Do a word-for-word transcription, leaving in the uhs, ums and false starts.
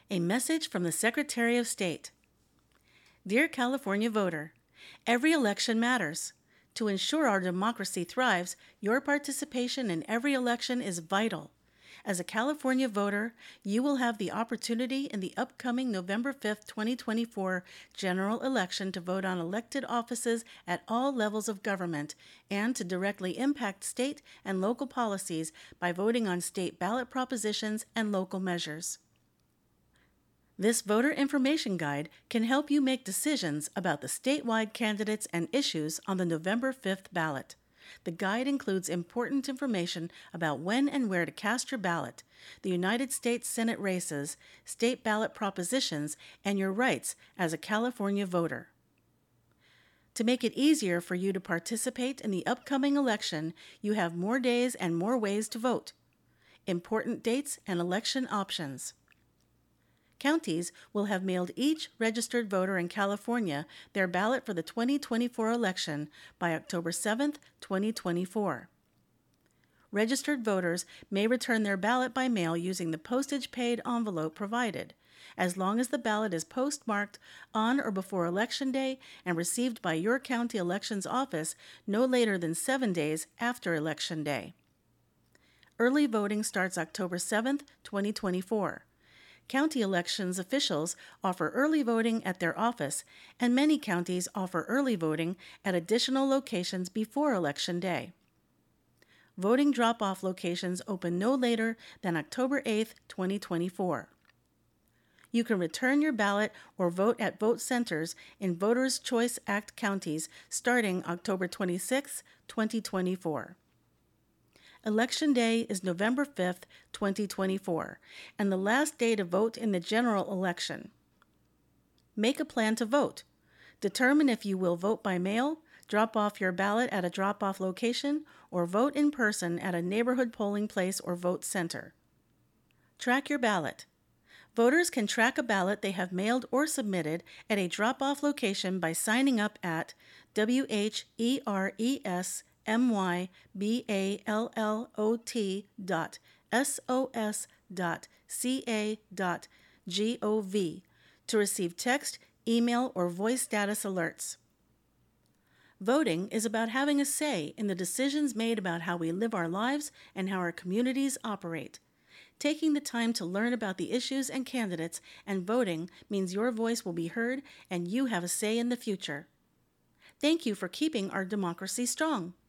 A message from the Secretary of State. Dear California voter, every election matters. To ensure our democracy thrives, your participation in every election is vital. As a California voter, you will have the opportunity in the upcoming November fifth, twenty twenty-four general election to vote on elected offices at all levels of government and to directly impact state and local policies by voting on state ballot propositions and local measures. This voter information guide can help you make decisions about the statewide candidates and issues on the November fifth ballot. The guide includes important information about when and where to cast your ballot, the United States Senate races, state ballot propositions, and your rights as a California voter. To make it easier for you to participate in the upcoming election, you have more days and more ways to vote. Important dates and election options. Counties will have mailed each registered voter in California their ballot for the twenty twenty-four election by October seventh, twenty twenty-four. Registered voters may return their ballot by mail using the postage-paid envelope provided, as long as the ballot is postmarked on or before Election Day and received by your county elections office no later than seven days after Election Day. Early voting starts October seventh, twenty twenty-four. County elections officials offer early voting at their office, and many counties offer early voting at additional locations before Election Day. Voting drop-off locations open no later than October eighth, twenty twenty-four. You can return your ballot or vote at vote centers in Voters' Choice Act counties starting October twenty-sixth, twenty twenty-four. Election Day is November fifth, twenty twenty-four, and the last day to vote in the general election. Make a plan to vote. Determine if you will vote by mail, drop off your ballot at a drop-off location, or vote in person at a neighborhood polling place or vote center. Track your ballot. Voters can track a ballot they have mailed or submitted at a drop-off location by signing up at W H E R E S M Y B A L L O T dot S O S dot C A dot gov to receive text, email, or voice status alerts. Voting is about having a say in the decisions made about how we live our lives and how our communities operate. Taking the time to learn about the issues and candidates and voting means your voice will be heard and you have a say in the future. Thank you for keeping our democracy strong.